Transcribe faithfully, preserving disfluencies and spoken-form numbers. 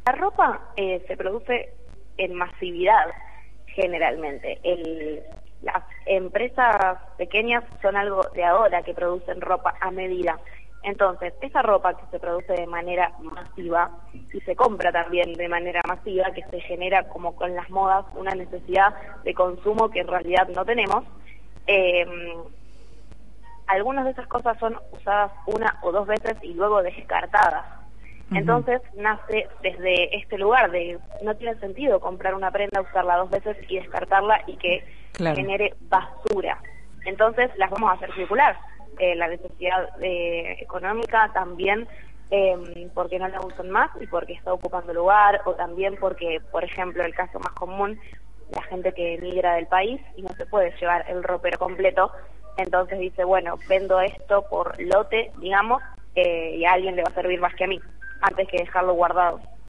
La ropa eh, se produce en masividad, generalmente. El, las empresas pequeñas son algo de ahora que producen ropa a medida. Entonces, esa ropa que se produce de manera masiva y se compra también de manera masiva, que se genera como con las modas una necesidad de consumo que en realidad no tenemos, eh, algunas de esas cosas son usadas una o dos veces y luego descartadas. Entonces nace desde este lugar de no tiene sentido comprar una prenda, usarla dos veces y descartarla y que claro. genere basura. Entonces las vamos a hacer circular. Eh, la necesidad eh, económica también eh, porque no la usan más y porque está ocupando lugar, o también porque, por ejemplo, el caso más común, la gente que emigra del país y no se puede llevar el ropero completo, entonces dice, bueno, vendo esto por lote, digamos, eh, y a alguien le va a servir más que a mí, antes que dejarlo guardado.